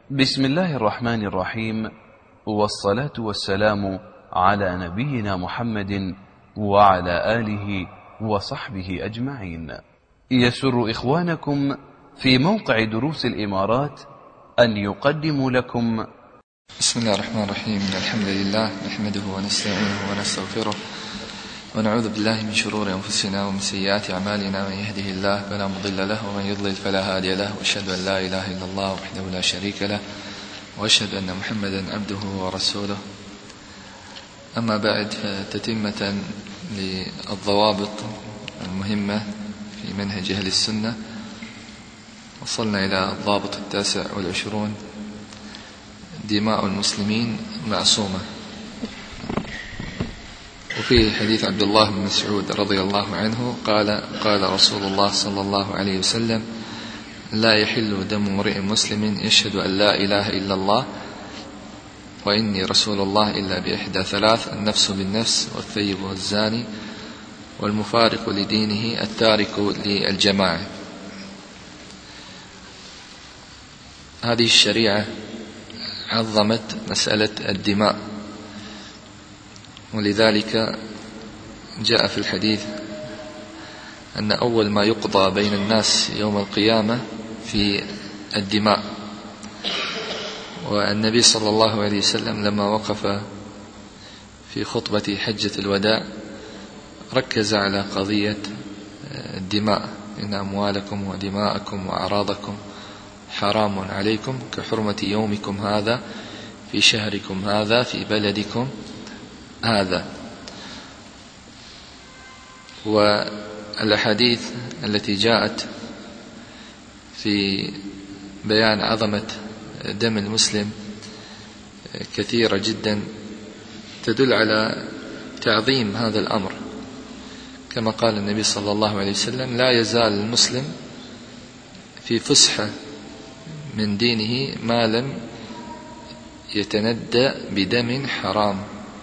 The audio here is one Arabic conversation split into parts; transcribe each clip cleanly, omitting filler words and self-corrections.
بسم الله الرحمن الرحيم، والصلاة والسلام على نبينا محمد وعلى آله وصحبه أجمعين. يسر إخوانكم في موقع دروس الإمارات أن يقدموا لكم بسم الله الرحمن الرحيم. الحمد لله نحمده ونستعينه ونستغفره ونعوذ بالله من شرور أنفسنا ومن سيئات أعمالنا. من يهده الله فلا مضل له ومن يضلل فلا هادي له، وأشهد أن لا إله إلا الله وحده لا شريك له، وأشهد أن محمدا عبده ورسوله. أما بعد، فتتمة للضوابط المهمة في منهج أهل السنة، وصلنا إلى الضابط 29: دماء المسلمين معصومة. وفيه حديث عبد الله بن مسعود رضي الله عنه قال رسول الله صلى الله عليه وسلم: لا يحل دم امرئ مسلم يشهد أن لا إله إلا الله وإني رسول الله إلا بإحدى ثلاث: النفس بالنفس، والثيب والزاني، والمفارق لدينه التارك للجماعة. هذه الشريعة عظمت مسألة الدماء، ولذلك جاء في الحديث أن أول ما يقضى بين الناس يوم القيامة في الدماء. والنبي صلى الله عليه وسلم لما وقف في خطبة حجة الوداع ركز على قضية الدماء: إن أموالكم ودماءكم وأعراضكم حرام عليكم كحرمة يومكم هذا في شهركم هذا في بلدكم هذا. والأحاديث التي جاءت في بيان عظمة دم المسلم كثيرة جدا، تدل على تعظيم هذا الأمر. كما قال النبي صلى الله عليه وسلم: لا يزال المسلم في فسحة من دينه ما لم يتندى بدم حرام.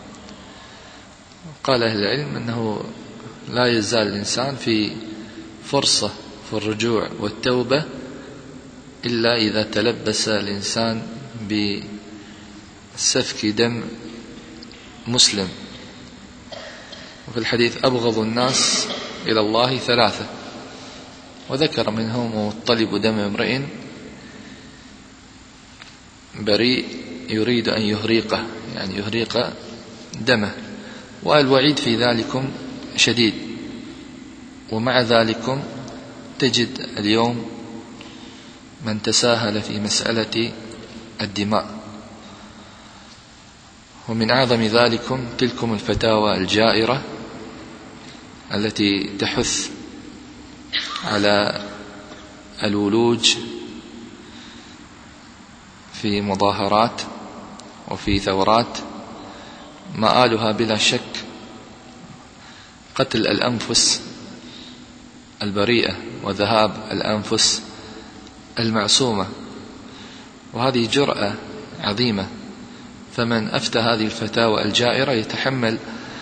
قال أهل العلم أنه لا يزال الإنسان في فرصة في الرجوع والتوبة إلا إذا تلبس الإنسان بسفك دم مسلم. وفي الحديث: أبغض الناس إلى الله ثلاثة، وذكر منهم طلب دم امرئ بريء يريد أن يهريقه، يعني يهريق دمه، والوعيد في ذلكم شديد. ومع ذلكم تجد اليوم من تساهل في مسألة الدماء. ومن أعظم ذلكم تلكم الفتاوى الجائرة التي تحث على الولوج في مظاهرات وفي ثورات مآلها بلا شك قتل الأنفس البريئة وذهاب الأنفس المعصومة. وهذه جرأة عظيمة، فمن أفتى هذه الفتاوى الجائرة يتحمل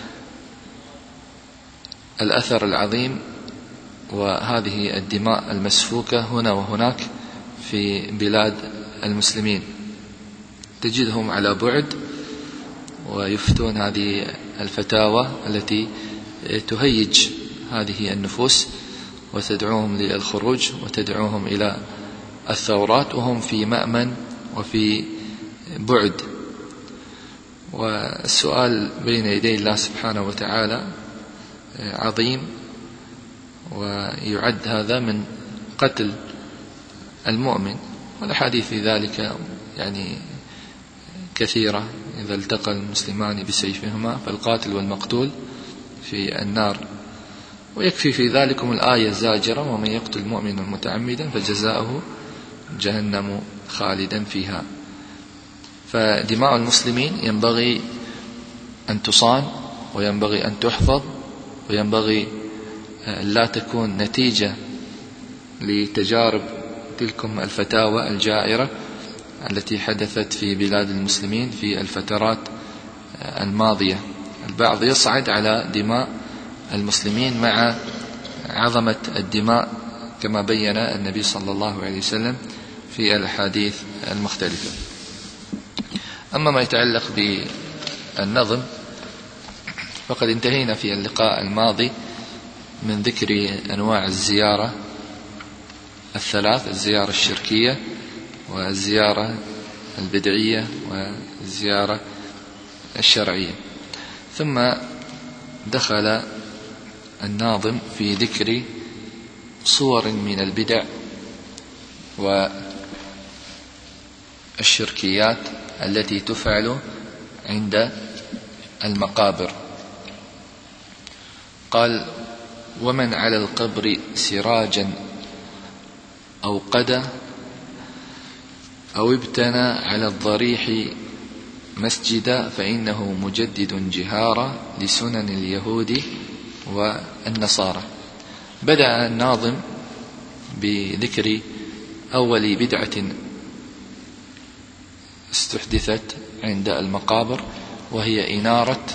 الأثر العظيم وهذه الدماء المسفوكة هنا وهناك في بلاد المسلمين. تجدهم على بعد ويفتون هذه الفتاوى التي تهيج هذه النفوس وتدعوهم للخروج وتدعوهم إلى الثورات، وهم في مأمن وفي بعد. والسؤال بين يدي الله سبحانه وتعالى عظيم، ويعد هذا من قتل المؤمن. والأحاديث في ذلك يعني كثيرة: إذا التقى المسلمان بسيفهما فالقاتل والمقتول في النار. ويكفي في ذلكم الآية الزاجرة: ومن يقتل مؤمنا متعمدا فجزاؤه جهنم خالدا فيها. فدماء المسلمين ينبغي أن تصان، وينبغي أن تحفظ، وينبغي لا تكون نتيجة لتجارب تلكم الفتاوى الجائرة التي حدثت في بلاد المسلمين في الفترات الماضية. البعض يصعد على دماء المسلمين مع عظمة الدماء كما بين النبي صلى الله عليه وسلم في الأحاديث المختلفة. أما ما يتعلق بالنظم فقد انتهينا في اللقاء الماضي من ذكر أنواع الزيارة الثلاث: الزيارة الشركية والزيارة البدعية والزيارة الشرعية. ثم دخل الناظم في ذكر صور من البدع والشركيات التي تفعل عند المقابر. قال: ومن على القبر سراجا أو قدا أو ابتنى على الضريح مسجدا فإنه مجدد جهارا لسنن اليهود والنصارى. بدأ الناظم بذكر أول بدعة استحدثت عند المقابر، وهي إنارة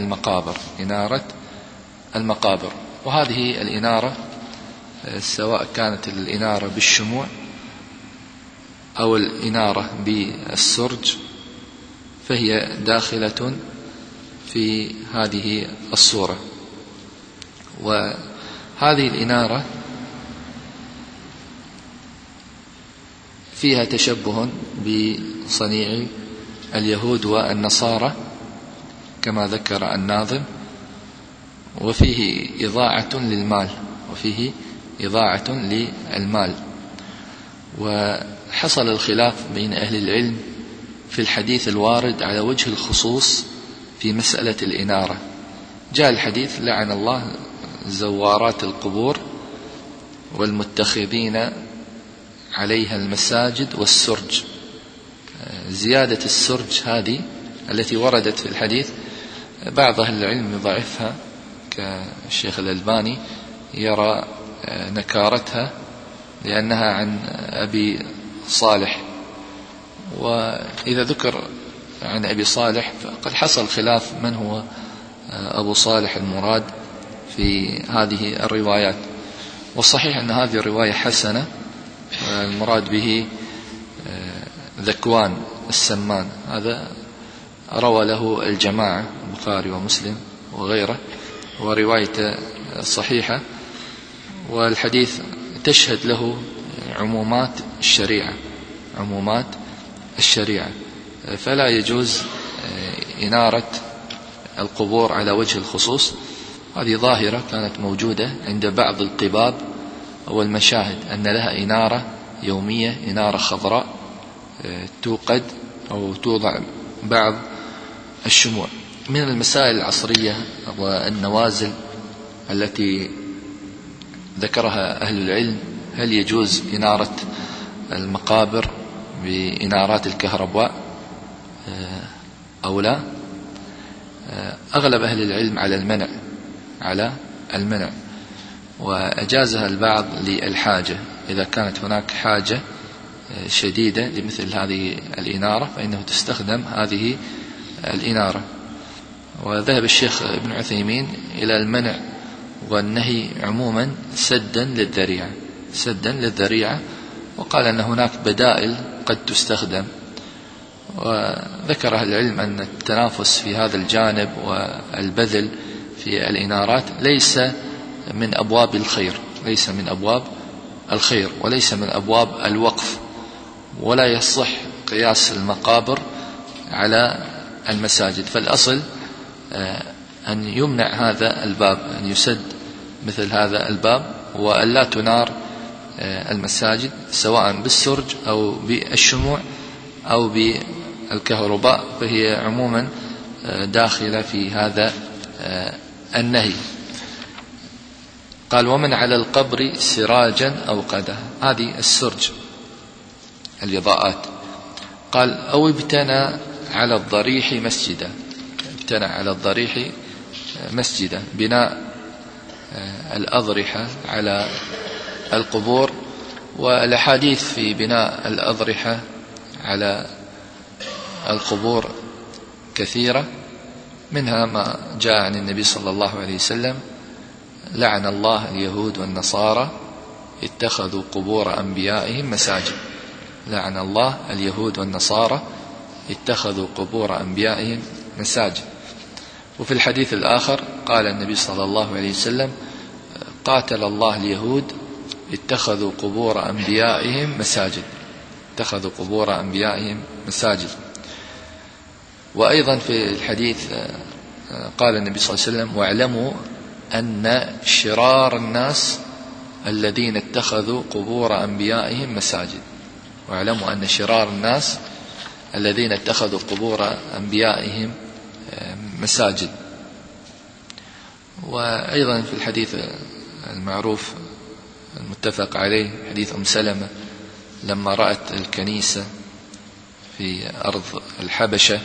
المقابر. وهذه الإنارة سواء كانت الإنارة بالشموع أو الإنارة بالسرج فهي داخلة في هذه الصورة. وهذه الإنارة فيها تشبه بصنيع اليهود والنصارى كما ذكر الناظم، وفيه إضاعة للمال. وحصل الخلاف بين أهل العلم في الحديث الوارد على وجه الخصوص في مسألة الإنارة. جاء الحديث: لعن الله زوارات القبور والمتخذين عليها المساجد والسرج. زيادة السرج هذه التي وردت في الحديث بعض أهل العلم يضعفها، كالشيخ الألباني يرى نكارتها لأنها عن أبي صالح، وإذا ذكر عن أبي صالح فقد حصل خلاف من هو أبو صالح المراد في هذه الروايات. والصحيح أن هذه الرواية حسنة، المراد به ذكوان السمان، هذا روى له الجماعة البخاري ومسلم وغيره، ورواية صحيحة، والحديث تشهد له عمومات الشريعة، فلا يجوز إنارة القبور على وجه الخصوص. هذه ظاهرة كانت موجودة عند بعض القباب أو المشاهد، أن لها إنارة يومية، إنارة خضراء توقد أو توضع بعض الشموع. من المسائل العصرية والنوازل التي ذكرها أهل العلم: هل يجوز إنارة المقابر بإنارات الكهرباء أو لا؟ أغلب أهل العلم على المنع، وأجازها البعض للحاجة. إذا كانت هناك حاجة شديدة لمثل هذه الإنارة فإنه تستخدم هذه الإنارة. وذهب الشيخ ابن عثيمين إلى المنع والنهي عموما سدا للذريعة، وقال أن هناك بدائل قد تستخدم. وذكر أهل العلم أن التنافس في هذا الجانب والبذل في الإنارات ليس من أبواب الخير وليس من أبواب الوقف، ولا يصح قياس المقابر على المساجد. فالأصل أن يمنع هذا الباب، أن يسد مثل هذا الباب، وأن لا تنار المساجد سواء بالسرج أو بالشموع أو بالكهرباء، فهي عموما داخلة في هذا النهي. قال: ومن على القبر سراجا أو قدا، هذه السرج الإضاءات. قال: أو ابتنى على الضريح مسجدا، بناء الأضرحة على القبور. والأحاديث في بناء الأضرحة على القبور كثيرة، منها ما جاء عن النبي صلى الله عليه وسلم: لعن الله اليهود والنصارى اتخذوا قبور أنبيائهم مساجد. لعن الله اليهود والنصارى اتخذوا قبور أنبيائهم مساجد. وفي الحديث الآخر قال النبي صلى الله عليه وسلم: قاتل الله اليهود اتخذوا قبور أنبيائهم مساجد، اتخذوا قبور أنبيائهم مساجد. وأيضا في الحديث قال النبي صلى الله عليه وسلم: واعلموا أن شرار الناس الذين اتخذوا قبور أنبيائهم مساجد. واعلموا أن شرار الناس الذين اتخذوا قبور أنبيائهم مساجد. وأيضا في الحديث المعروف المتفق عليه حديث سلمة لما رأت الكنيسة في أرض الحبشة،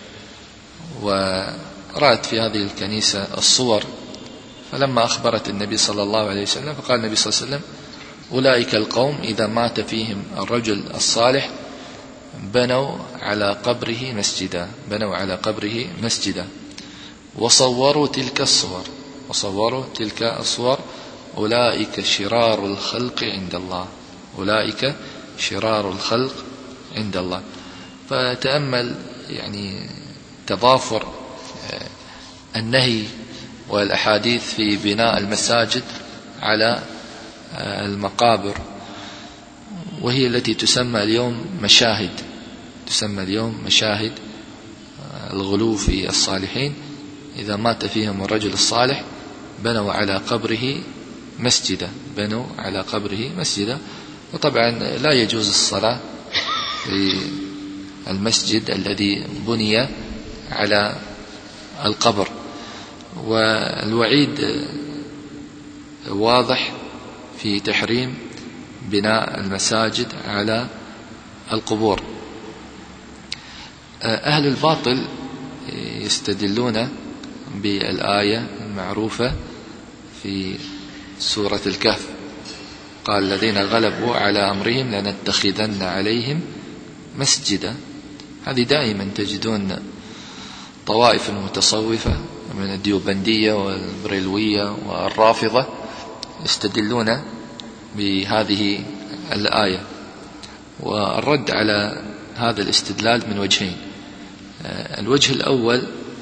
ورأت في هذه الكنيسة الصور، فلما أخبرت النبي صلى الله عليه وسلم فقال النبي صلى الله عليه وسلم: أولئك القوم إذا مات فيهم الرجل الصالح بنوا على قبره مسجدا، بنوا على قبره مسجدا، وصوروا تلك الصور، وصوروا تلك الصور، أولئك شرار الخلق عند الله، أولئك شرار الخلق عند الله. فتأمل يعني تضافر النهي والأحاديث في بناء المساجد على المقابر، وهي التي تسمى اليوم مشاهد، تسمى اليوم مشاهد الغلو في الصالحين. إذا مات فيهم الرجل الصالح بنوا على قبره مسجدا، بنوا على قبره مسجدا. وطبعا لا يجوز الصلاة في المسجد الذي بني على القبر. والوعيد واضح في تحريم بناء المساجد على القبور. أهل الباطل يستدلون بالآية المعروفة في سورة الكهف: قال الذين غلبوا على أمرهم لنتخذن عليهم مسجدا. هذه دائما تجدون طوائف المتصوفة من الديوبندية والبريلوية والرافضة يستدلون بهذه الآية. والرد على هذا الاستدلال من وجهين: الوجه الأول،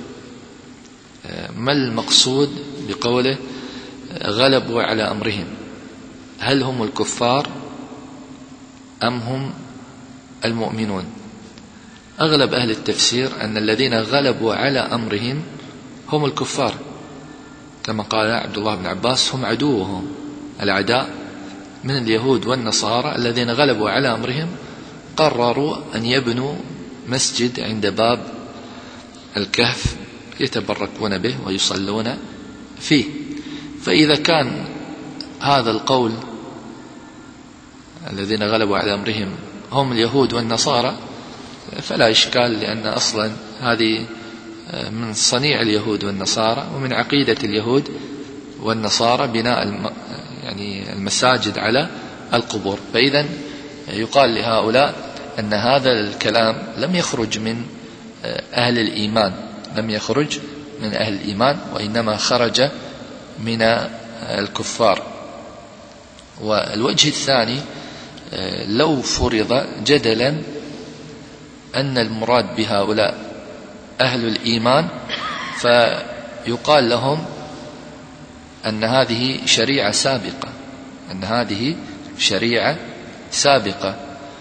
ما المقصود بقوله غلبوا على أمرهم؟ هل هم الكفار أم هم المؤمنون؟ أغلب أهل التفسير أن الذين غلبوا على أمرهم هم الكفار، كما قال عبد الله بن عباس: هم عدوهم، الأعداء من اليهود والنصارى الذين غلبوا على أمرهم قرروا أن يبنوا مسجد عند باب الكهف يتبركون به ويصلون فيه. فإذا كان هذا القول الذين غلبوا على أمرهم هم اليهود والنصارى فلا إشكال، لأن أصلا هذه من صنيع اليهود والنصارى ومن عقيدة اليهود والنصارى بناء يعني المساجد على القبور. فإذا يقال لهؤلاء أن هذا الكلام لم يخرج من أهل الإيمان، لم يخرج من أهل الإيمان، وإنما خرج من الكفار. والوجه الثاني، لو فرض جدلا أن المراد بهؤلاء أهل الإيمان فيقال لهم أن هذه شريعة سابقة، أن هذه شريعة سابقة،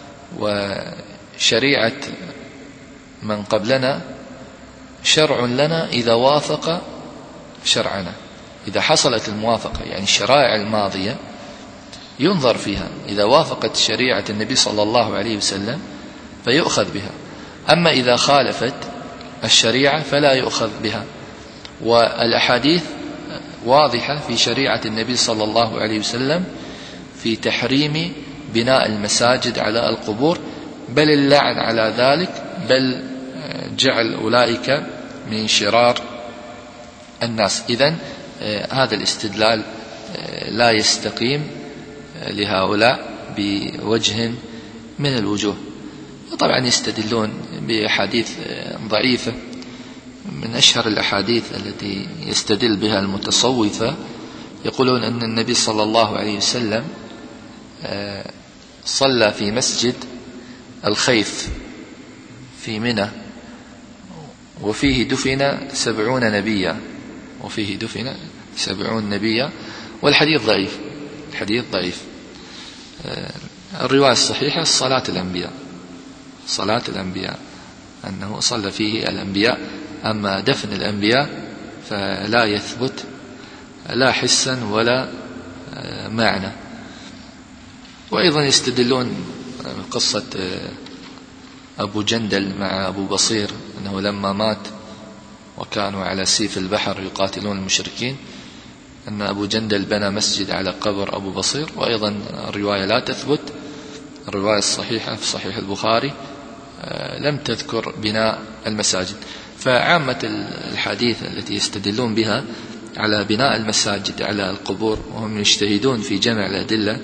وشريعة من قبلنا شرع لنا إذا وافق شرعنا. إذا حصلت الموافقة، يعني الشرائع الماضية ينظر فيها، إذا وافقت شريعة النبي صلى الله عليه وسلم فيؤخذ بها، أما إذا خالفت الشريعة فلا يؤخذ بها. والأحاديث واضحة في شريعة النبي صلى الله عليه وسلم في تحريم بناء المساجد على القبور، بل اللعن على ذلك، بل جعل أولئك من شرار الناس. إذن هذا الاستدلال لا يستقيم لهؤلاء بوجه من الوجوه. وطبعا يستدلون بأحاديث ضعيفة. من أشهر الأحاديث التي يستدل بها المتصوفة يقولون أن النبي صلى الله عليه وسلم صلى في مسجد الخيف في منى، وفيه دفن 70 نبيا، وفيه دفن 70 نبيا، والحديث ضعيف، الحديث ضعيف. الرواية الصحيحة صلاة الأنبياء، صلاة الأنبياء أنه صلى فيه الأنبياء، أما دفن الأنبياء فلا يثبت لا حسا ولا معنى. وأيضا يستدلون قصة أبو جندل مع أبو بصير، أنه لما مات وكانوا على سيف البحر يقاتلون المشركين، أن أبو جندل بنى مسجد على قبر أبو بصير، وأيضا الرواية لا تثبت. الرواية الصحيحة في صحيح البخاري لم تذكر بناء المساجد. فعامة الحديث التي يستدلون بها على بناء المساجد على القبور، وهم يجتهدون في جمع الأدلة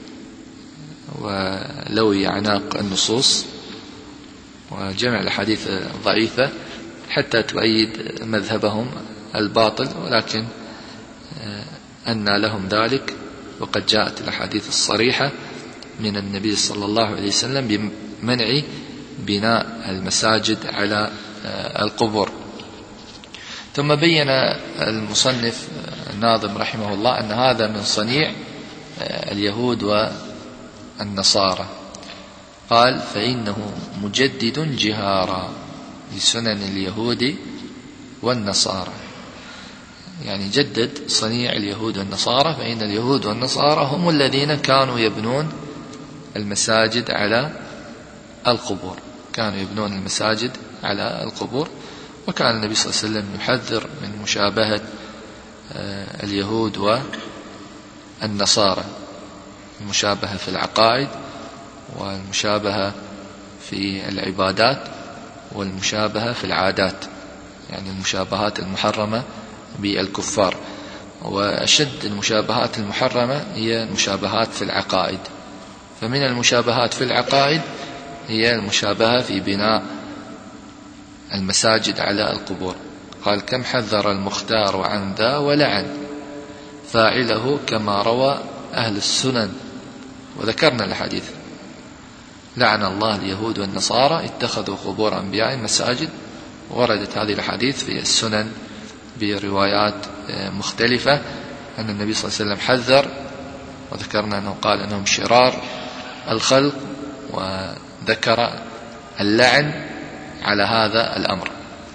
ولوي أعناق النصوص وجمع الحديث ضعيفة حتى تؤيد مذهبهم الباطل، ولكن أن لهم ذلك، وقد جاءت الأحاديث الصريحة من النبي صلى الله عليه وسلم بمنع بناء المساجد على القبور. ثم بين المصنف الناظم رحمه الله أن هذا من صنيع اليهود والنصارى. قال: فإنه مجدد جهارا لسنن اليهود والنصارى، يعني جدد صنيع اليهود والنصارى، فإن اليهود والنصارى هم الذين كانوا يبنون المساجد على القبور، كانوا يبنون المساجد على القبور. وكان النبي صلى الله عليه وسلم يحذر من مشابهة اليهود والنصارى، المشابهة في العقائد، والمشابهة في العبادات، والمشابهة في العادات، يعني المشابهات المحرمة بالكفار. وأشد المشابهات المحرمة هي المشابهات في العقائد. فمن المشابهات في العقائد هي المشابهة في بناء المساجد على القبور. قال: كم حذر المختار عن ذا ولعن فاعله كما روى أهل السنن. وذكرنا الحديث: لعن الله اليهود والنصارى اتخذوا قبور أنبياء مساجد. وردت هذه الحديث في السنن بروايات مختلفة أن النبي صلى الله عليه وسلم حذر، وذكرنا أنه قال أنهم شرار الخلق، وذكر اللعن على هذا الأمر.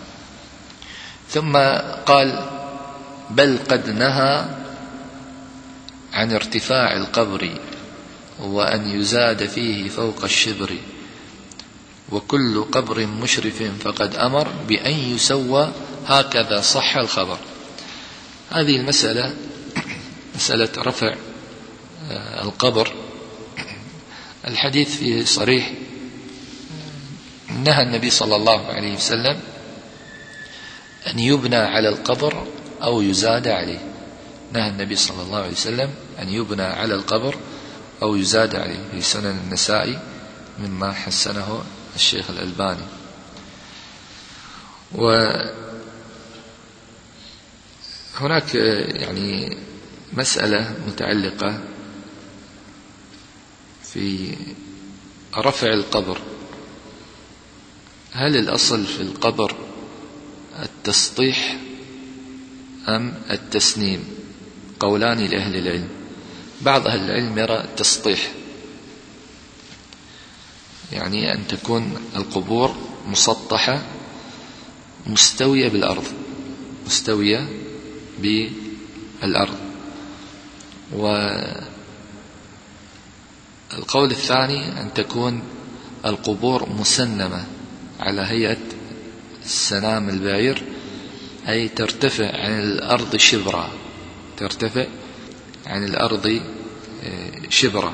ثم قال: بل قد نهى عن ارتفاع القبر وأن يزاد فيه فوق الشبر، وكل قبر مشرف فقد أمر بأن يسوى، هكذا صح الخبر. هذه المسألة مسألة رفع القبر، الحديث فيه صريح، نهى النبي صلى الله عليه وسلم أن يبنى على القبر أو يزاد عليه. نهى النبي صلى الله عليه وسلم أن يبنى على القبر أو يزاد عليه، في سنن النسائي مما حسنه الشيخ الألباني. وهناك يعني مسألة متعلقة في رفع القبر. هل الأصل في القبر التسطيح أم التسنيم؟ قولان لأهل العلم. بعض أهل العلم يرى التسطيح، يعني أن تكون القبور مسطحة مستوية بالأرض، مستوية بالأرض. والقول الثاني أن تكون القبور مسنمة على هيئة سنام البعير، أي ترتفع عن الأرض شبرا، ترتفع عن الأرض شبرا.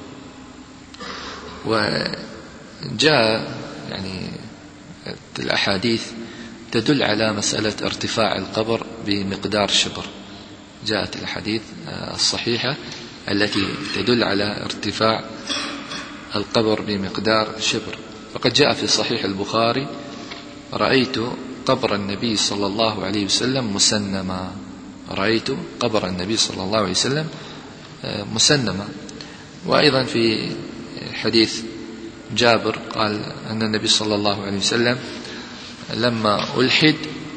وجاء يعني الأحاديث تدل على مسألة ارتفاع القبر بمقدار شبر. جاءت الحديث الصحيحة التي تدل على ارتفاع القبر بمقدار شبر. فقد جاء في صحيح البخاري: رأيت قبر النبي صلى الله عليه وسلم مسنما. رأيت قبر النبي صلى الله عليه وسلم مسنما. وأيضا في حديث جابر قال أن النبي صلى الله عليه وسلم لما ألحد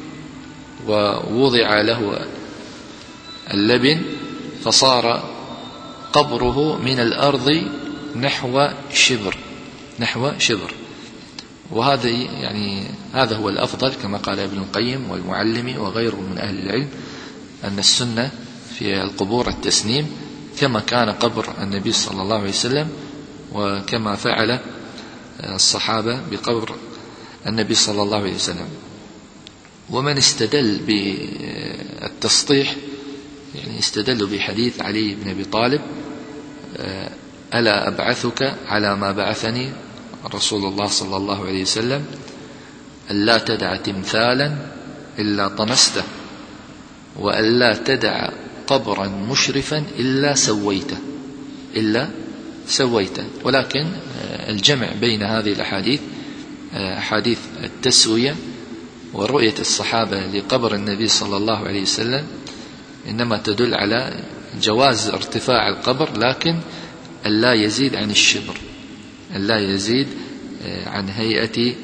ووضع له اللبن فصار قبره من الأرض نحو شبر. وهذا يعني هذا هو الأفضل كما قال ابن القيم والمعلمي وغيره من أهل العلم، أن السنة في القبور التسنيم كما كان قبر النبي صلى الله عليه وسلم وكما فعل الصحابة بقبر النبي صلى الله عليه وسلم. ومن استدل بالتسطيح يعني استدل بحديث علي بن أبي طالب: ألا أبعثك على ما بعثني رسول الله صلى الله عليه وسلم، ألا تدع تمثالا إلا طمسته، وألا تدع قبرا مشرفا إلا سويته. ولكن الجمع بين هذه الأحاديث، أحاديث التسوية ورؤية الصحابة لقبر النبي صلى الله عليه وسلم، إنما تدل على جواز ارتفاع القبر، لكن ألا يزيد عن الشبر، ألا يزيد عن هيئة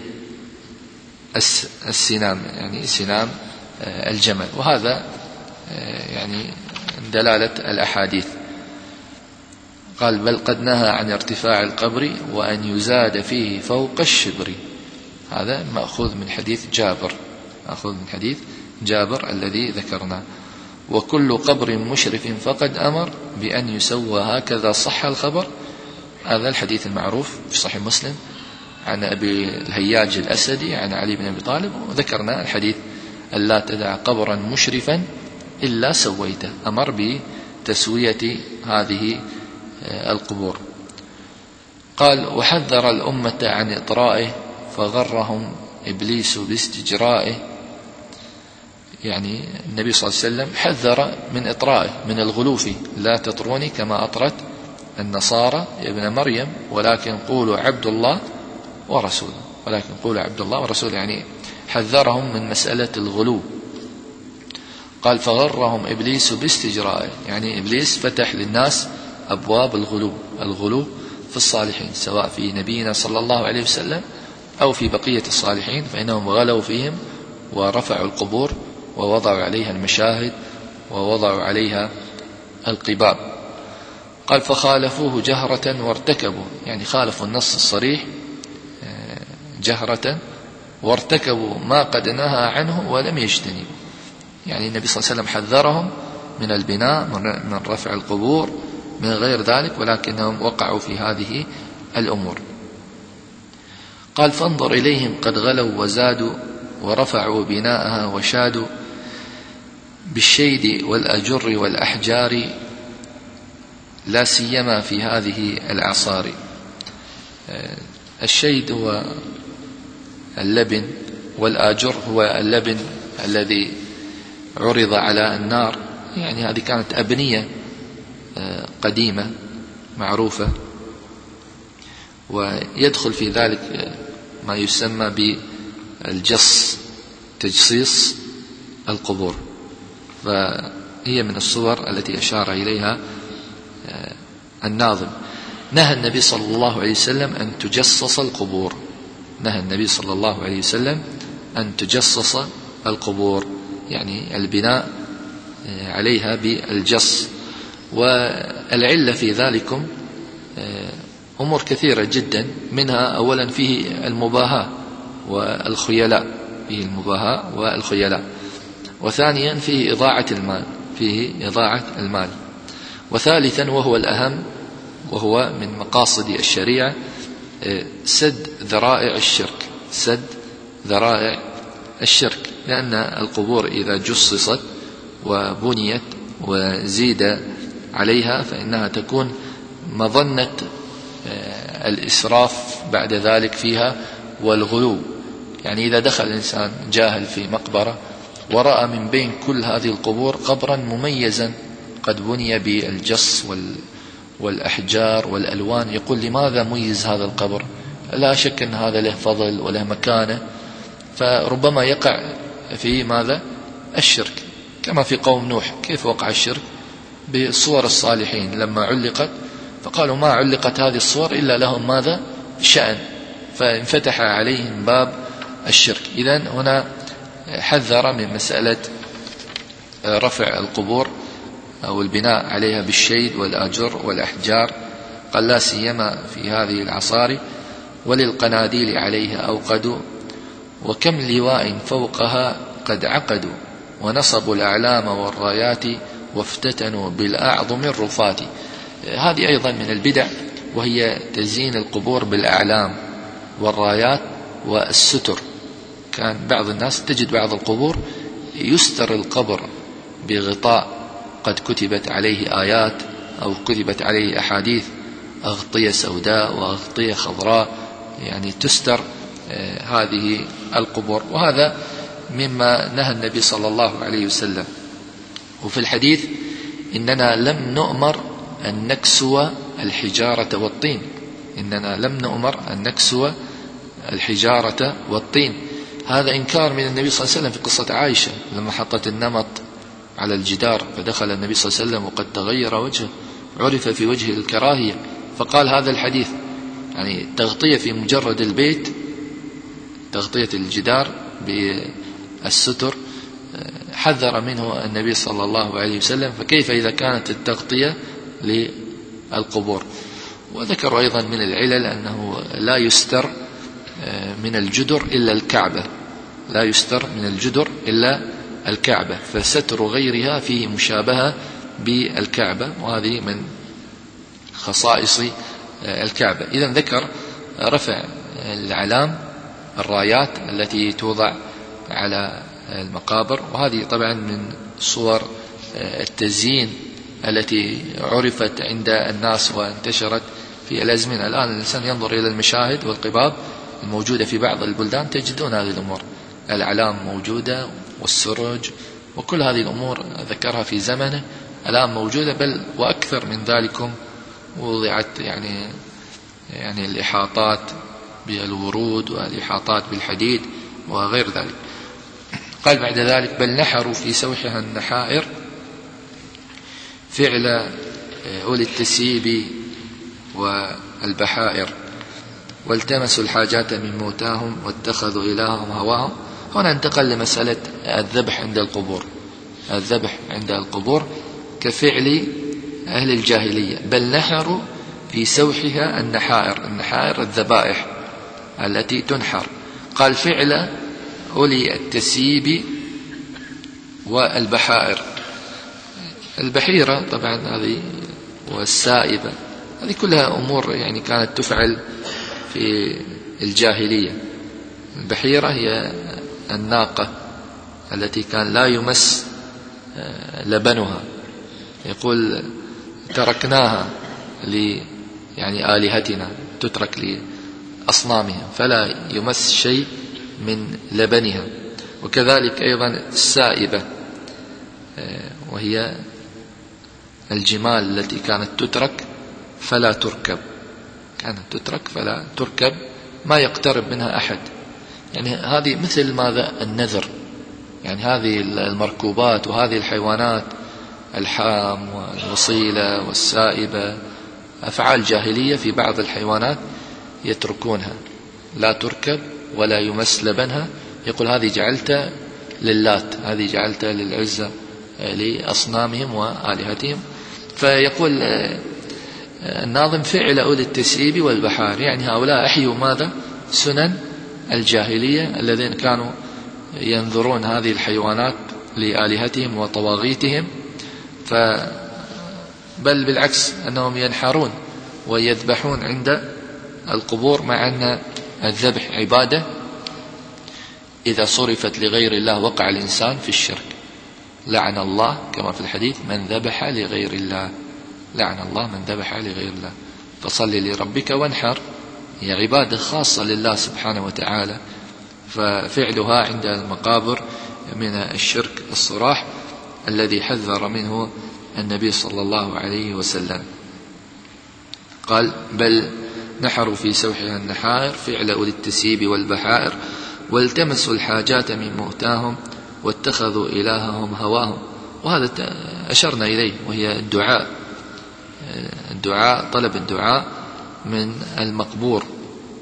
السنام، يعني سنام الجمل. وهذا يعني دلالة الأحاديث. قال: بل قد نهى عن ارتفاع القبر وأن يزاد فيه فوق الشبر. هذا مأخوذ من حديث جابر الذي ذكرناه. وكل قبر مشرف فقد أمر بأن يسوى، هكذا صح الخبر. هذا الحديث المعروف في صحيح مسلم عن أبي الهياج الأسدي عن علي بن أبي طالب. وذكرنا الحديث: ألا تدع قبرا مشرفا إلا سويته، أمر بتسوية هذه القبور. قال: وحذر الأمة عن إطرائه فغرهم إبليس باستجرائه. يعني النبي صلى الله عليه وسلم حذر من إطرائه، من الغلو فيه: لا تطروني كما أطرت النصارى ابن مريم، ولكن قولوا عبد الله ورسوله، يعني حذرهم من مسألة الغلو. قال: فغرهم إبليس باستجرائه، يعني إبليس فتح للناس أبواب الغلو في الصالحين، سواء في نبينا صلى الله عليه وسلم أو في بقية الصالحين، فإنهم غلوا فيهم ورفعوا القبور ووضعوا عليها المشاهد ووضعوا عليها القباب. قال: فخالفوه جهرة وارتكبوا، يعني خالفوا النص الصريح جهرة وارتكبوا ما قد نهى عنه ولم يجتنبوا. يعني النبي صلى الله عليه وسلم حذرهم من البناء، من رفع القبور، من غير ذلك، ولكنهم وقعوا في هذه الأمور. قال: فانظر إليهم قد غلوا وزادوا ورفعوا بناءها وشادوا بالشيد والأجر والأحجار، لا سيما في هذه الأعصار. الشيد هو اللبن، والآجر هو اللبن الذي عرض على النار، يعني هذه كانت أبنية قديمة معروفة، ويدخل في ذلك ما يسمى بالجص، تجصيص القبور. فهي من الصور التي أشار إليها الناظم. نهى النبي صلى الله عليه وسلم أن تجصص القبور، نهى النبي صلى الله عليه وسلم أن تجصص القبور، يعني البناء عليها بالجص. والعلة في ذلكم أمور كثيرة جدا، منها أولا فيه المباهاة والخيلاء، وثانيا فيه إضاعة المال، وثالثا وهو الأهم وهو من مقاصد الشريعة سد ذرائع الشرك، لأن القبور إذا جصصت وبنيت وزيد عليها فإنها تكون مظنة الإسراف بعد ذلك فيها والغلو. يعني إذا دخل الإنسان جاهل في مقبرة ورأى من بين كل هذه القبور قبرا مميزا قد بني بالجص والأحجار والألوان، يقول: لماذا ميز هذا القبر؟ لا شك أن هذا له فضل وله مكانة، فربما يقع في ماذا؟ الشرك، كما في قوم نوح. كيف وقع الشرك؟ بصور الصالحين لما علقت، فقالوا: ما علقت هذه الصور إلا لهم ماذا؟ شأن، فانفتح عليهم باب الشرك. إذن هنا حذر من مسألة رفع القبور أو البناء عليها بالشيد والآجر والأحجار، قال لا سيما في هذه العصار، وللقناديل عليها أوقدوا، وكم لواء فوقها قد عقدوا، ونصبوا الأعلام والرايات، وافتتنوا بالأعظم الرفات. هذه أيضا من البدع، وهي تزيين القبور بالأعلام والرايات والستر. كان بعض الناس تجد بعض القبور يستر القبر بغطاء قد كتبت عليه آيات أو كتبت عليه أحاديث، أغطية سوداء وأغطية خضراء، يعني تستر هذه القبور، وهذا مما نهى النبي صلى الله عليه وسلم. وفي الحديث إننا لم نؤمر أن نكسو الحجارة والطين، إننا لم نؤمر أن نكسو الحجارة والطين. هذا إنكار من النبي صلى الله عليه وسلم في قصة عائشة لما حطت النمط على الجدار، فدخل النبي صلى الله عليه وسلم وقد تغير وجهه، عرف في وجهه الكراهية، فقال هذا الحديث يعني تغطية في مجرد البيت، تغطية الجدار بالستر، حذر منه النبي صلى الله عليه وسلم، فكيف إذا كانت التغطية للقبور؟ وذكر أيضا من العلل أنه لا يستر من الجدر إلا الكعبة، لا يستر من الجدر إلا الكعبة، فستر غيرها فيه مشابهة بالكعبة، وهذه من خصائص الكعبة. إذن ذكر رفع الأعلام، الرايات التي توضع على المقابر، وهذه طبعا من صور التزيين التي عرفت عند الناس وانتشرت في الأزمنة. الآن الإنسان ينظر إلى المشاهد والقباب الموجودة في بعض البلدان، تجدون هذه الأمور، الأعلام موجودة والسروج وكل هذه الأمور ذكرها في زمنه، الآن موجودة، بل وأكثر من ذلكم وضعت يعني الإحاطات بالورود والإحاطات بالحديد وغير ذلك. قال بعد ذلك بل نحروا في سوحها النحائر فعل أولي التسييب والبحائر، والتمسوا الحاجات من موتاهم واتخذوا إلههم هواهم. هنا انتقل لمسألة الذبح عند القبور، الذبح عند القبور كفعل أهل الجاهلية. بل نحروا في سوحها النحائر، النحائر الذبائح التي تنحر. قال فعل أولي التسييب والبحائر، البحيرة طبعا هذه والسائبة، هذه كلها أمور يعني كانت تفعل في الجاهلية. البحيرة هي الناقة التي كان لا يمس لبنها، يقول تركناها يعني آلهتنا، تترك لأصنامها فلا يمس شيء من لبنها. وكذلك أيضا السائبة، وهي الجمال التي كانت تترك فلا تركب، كانت تترك فلا تركب، ما يقترب منها أحد. يعني هذه مثل ماذا؟ النذر. يعني هذه المركوبات وهذه الحيوانات، الحام والوصيلة والسائبة، أفعال جاهلية في بعض الحيوانات يتركونها، لا تركب ولا يمس لبنها. يقول هذه جعلت للات، هذه جعلت للعزة لأصنامهم وآلهتهم. فيقول الناظم فعل أولي التسييب والبحار، يعني هؤلاء أحيوا ماذا؟ سنن الجاهلية الذين كانوا ينظرون هذه الحيوانات لآلهتهم وطواغيتهم، بل بالعكس أنهم ينحرون ويذبحون عند القبور، مع أن الذبح عبادة إذا صرفت لغير الله وقع الإنسان في الشرك. لعن الله كما في الحديث من ذبح لغير الله، لعن الله من ذبح لغير الله. فصل لربك وانحر، هي عبادة خاصة لله سبحانه وتعالى، ففعلها عند المقابر من الشرك الصراح الذي حذر منه النبي صلى الله عليه وسلم. قال بل نحروا في سوحها النحائر فعل أولي التسييب والبحائر، والتمسوا الحاجات من موتاهم واتخذوا إلههم هواهم. وهذا أشرنا إليه، وهي الدعاء، الدعاء، طلب الدعاء من المقبور،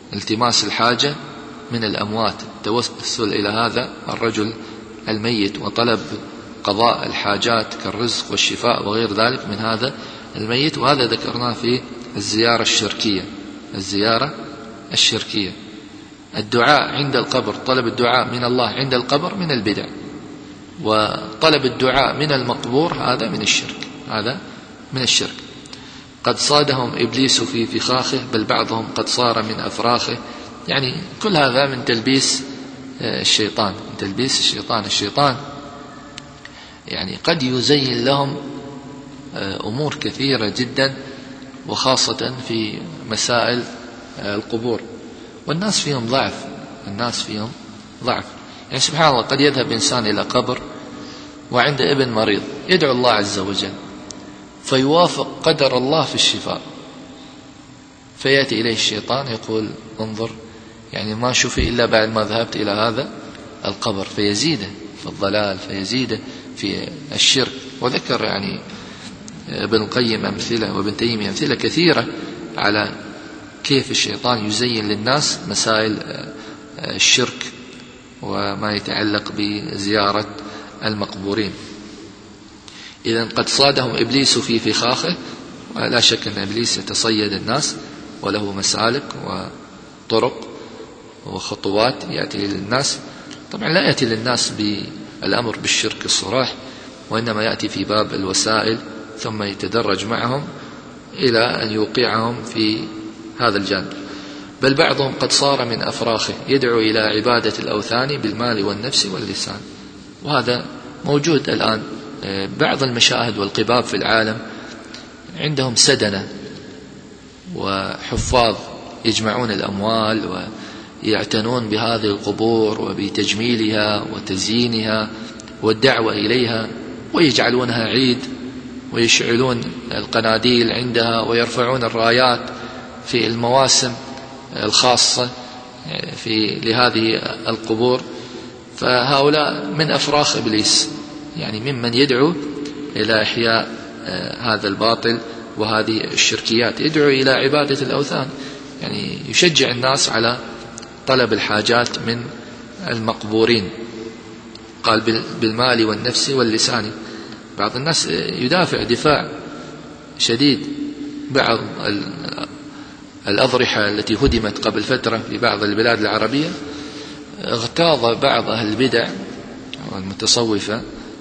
التماس الحاجة من الأموات، التوسل إلى هذا الرجل الميت وطلب قضاء الحاجات كالرزق والشفاء وغير ذلك من هذا الميت. وهذا ذكرناه في الزيارة الشركية. الزيارة الشركية الدعاء عند القبر، طلب الدعاء من الله عند القبر من البدع، وطلب الدعاء من المقبور هذا من الشرك، هذا من الشرك. قد صادهم إبليس في فخاخه، بل بعضهم قد صار من أفراخه. يعني كل هذا من تلبيس الشيطان، من تلبيس الشيطان. الشيطان يعني قد يزين لهم أمور كثيرة جدا، وخاصة في مسائل القبور، والناس فيهم ضعف، الناس فيهم ضعف. يعني سبحان الله قد يذهب إنسان إلى قبر وعنده ابن مريض، يدعو الله عز وجل فيوافق قدر الله في الشفاء، فيأتي إليه الشيطان يقول انظر، يعني ما شفي إلا بعد ما ذهبت إلى هذا القبر، فيزيده في الضلال، فيزيده في الشرك. وذكر يعني ابن القيم أمثلة وابن تيمية أمثلة كثيرة على كيف الشيطان يزين للناس مسائل الشرك وما يتعلق بزيارة المقبورين. إذن قد صادهم إبليس في فخاخه، ولا شك أن إبليس يتصيد الناس وله مسالك وطرق وخطوات يأتي للناس. طبعا لا يأتي للناس بالأمر بالشرك الصراح، وإنما يأتي في باب الوسائل، ثم يتدرج معهم إلى أن يوقعهم في هذا الجانب. بل بعضهم قد صار من أفراخه، يدعو إلى عبادة الأوثان بالمال والنفس واللسان. وهذا موجود الآن. بعض المشاهد والقباب في العالم عندهم سدنة وحفاظ يجمعون الأموال ويعتنون بهذه القبور وبتجميلها وتزيينها والدعوة إليها، ويجعلونها عيد، ويشعلون القناديل عندها، ويرفعون الرايات في المواسم الخاصة لهذه القبور. فهؤلاء من أفراخ إبليس، يعني ممن يدعو إلى إحياء هذا الباطل وهذه الشركيات، يدعو إلى عبادة الأوثان، يعني يشجع الناس على طلب الحاجات من المقبورين. قال بالمال والنفس واللسان. بعض الناس يدافع دفاع شديد بعض الأضرحة التي هدمت قبل فترة في بعض البلاد العربية. اغتاظ بعض أهل البدع والمتصوفة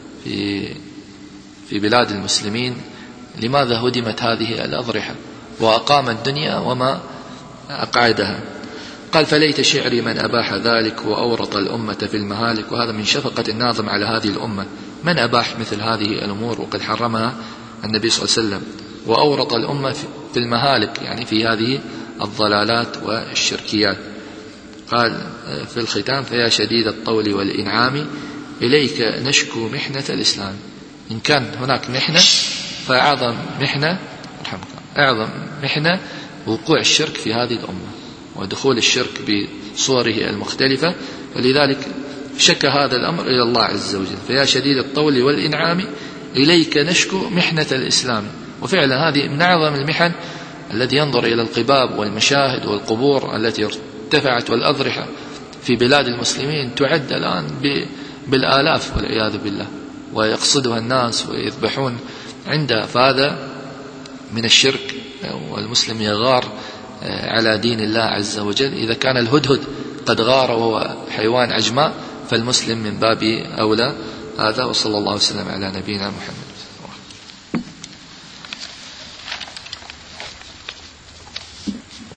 في بلاد المسلمين لماذا هدمت هذه الأضرحة، وأقام الدنيا وما أقعدها. قال فليت شعري من أباح ذلك وأورط الأمة في المهالك. وهذا من شفقة الناظم على هذه الأمة، من أباح مثل هذه الأمور وقد حرمها النبي صلى الله عليه وسلم، وأورط الأمة في المهالك، يعني في هذه الضلالات والشركيات. قال في الختام فيا شديد الطول والإنعام إليك نشكو محنة الإسلام. إن كان هناك محنة فأعظم محنة، أعظم محنة وقوع الشرك في هذه الأمة ودخول الشرك بصوره المختلفة. ولذلك شك هذا الأمر إلى الله عز وجل. فيا شديد الطول والإنعام إليك نشكو محنة الإسلام. وفعلا هذه من أعظم المحن الذي ينظر إلى القباب والمشاهد والقبور التي ارتفعت والأضرحة في بلاد المسلمين تعد الآن بالآلاف والعياذ بالله، ويقصدها الناس ويذبحون عندها. فهذا من الشرك، والمسلم يغار على دين الله عز وجل. إذا كان الهدهد قد غار وهو حيوان عجماء، فالمسلم من باب أولى. هذا وصلى الله وسلم على نبينا محمد.